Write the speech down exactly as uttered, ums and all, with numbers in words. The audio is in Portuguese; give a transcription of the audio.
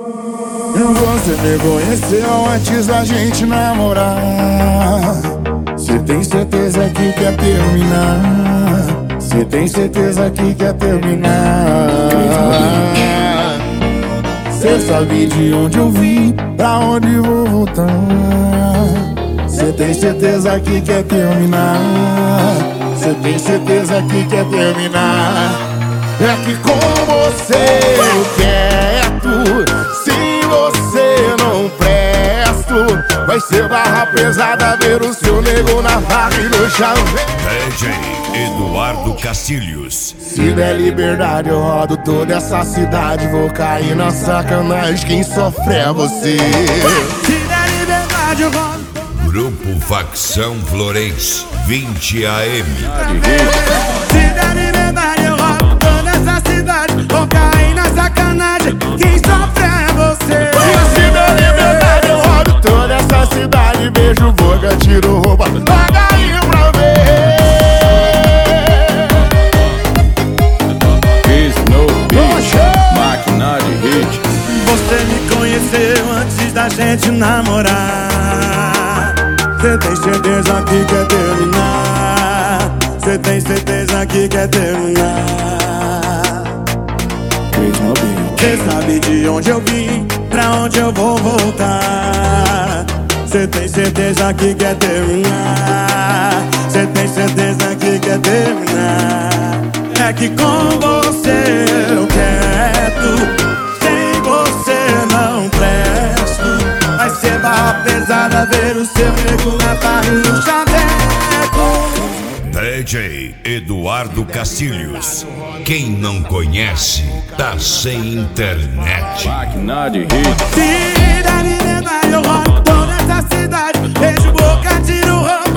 Você me conheceu antes da gente namorar. Cê tem certeza que quer terminar? Cê tem certeza que quer terminar? Cê sabe de onde eu vim, pra onde vou voltar? Cê tem certeza que quer terminar? Cê tem certeza que quer terminar? É que com você eu quero. Se você não presto, vai ser barra pesada ver o seu nego na barra e no chave. D J Eduardo Castilhos. Se der liberdade eu rodo toda essa cidade. Vou cair na sacanagem, quem sofre é você. Se der liberdade eu rodo. Grupo Facção Florence, vinte A M. Se der liberdade eu rodo toda essa cidade. Vou cair na sacanagem, quem sofre é você. Se der liberdade eu rodo toda essa cidade. Beijo, boca, tiro roupa, paga aí pra ver. Máquina de hit. Você me conheceu antes da gente namorar. Cê tem certeza que quer terminar? Cê tem certeza que quer terminar? Cê sabe de onde eu vim, pra onde eu vou voltar? Cê tem certeza que quer terminar? Cê tem certeza que quer terminar? É que com você eu quero. Sem você não presto. Vai ser barra pesada ver o seu nego na barra e no chaveco. D J Eduardo Castilhos. Quem não conhece, tá sem internet. Máquina de hit. Se der liberdade eu rodo toda essa cidade. Beijo, boca, tiro, roupa.